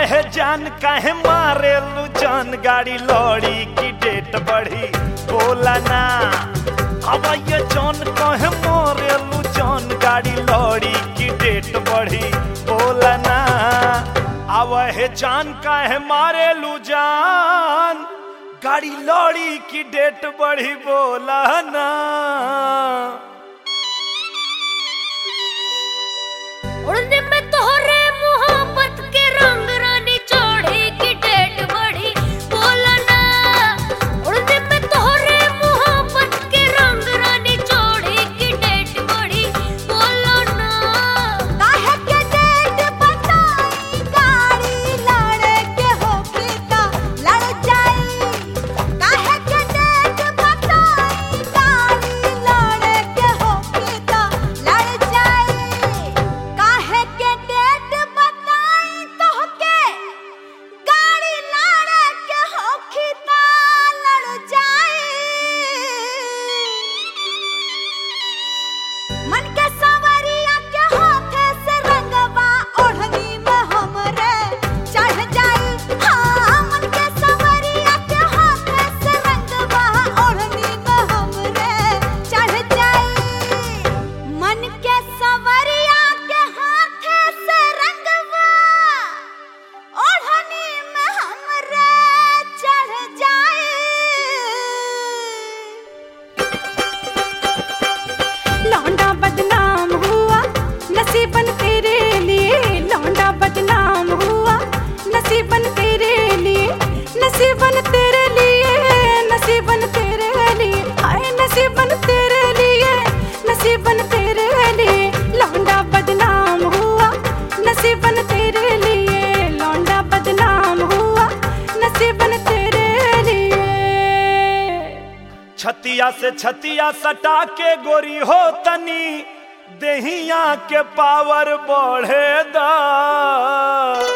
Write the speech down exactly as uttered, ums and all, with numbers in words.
है जान काहे मारेलू जान गाड़ी लौड़ी की डेट बढ़ी बोला ना अब ये जान काहे मारेलू जान गाड़ी लौड़ी की डेट बढ़ी बोला ना अब है जान काहे मारेलू जान गाड़ी लौड़ी की डेट बढ़ी बोला ना। उड़ने में तोहरे मोहब्बत के रंग रानी चढ़ी की डेट बढ़ी बोला ना। उड़ने में तोहरे मोहब्बत के रंग रानी चढ़ी की डेट बढ़ी बोला ना। काहे के डेट बताई गाड़ी लड़े के होगी ता लड़ जाई। काहे के डेट बताई गाड़ी लड़े के होगी ता लड़ जाई। काहे के डेट बताई तोहके गाड़ी लड़े के होगी ता लड़ जाई। मन के सवरिया के हाथे से रंगवा ओढ़नी में हमरे चढ़ जाई। हाँ मन के सवरिया के हाथे से रंगवा ओढ़नी में हमरे चढ़ जाई। मन के सवरिया के हाथे से रंगवा ओढ़नी में हमरे चढ़ जाई। लौंडा बदनाम हुआ नसीबन तेरे लिए। लौंडा बदनाम हुआ नसीबन तेरे लिए। नसीबन तेरे लिए नसीबन तेरे लिए हाय नसीबन तेरे लिए नसीबन तेरे लिए। लौंडा बदनाम हुआ नसीबन तेरे लिए। लौंडा बदनाम हुआ नसीबन तेरे लिए। छतिया से छतिया सटा के गोरी हो तनी देहिया के पावर बढ़े दा।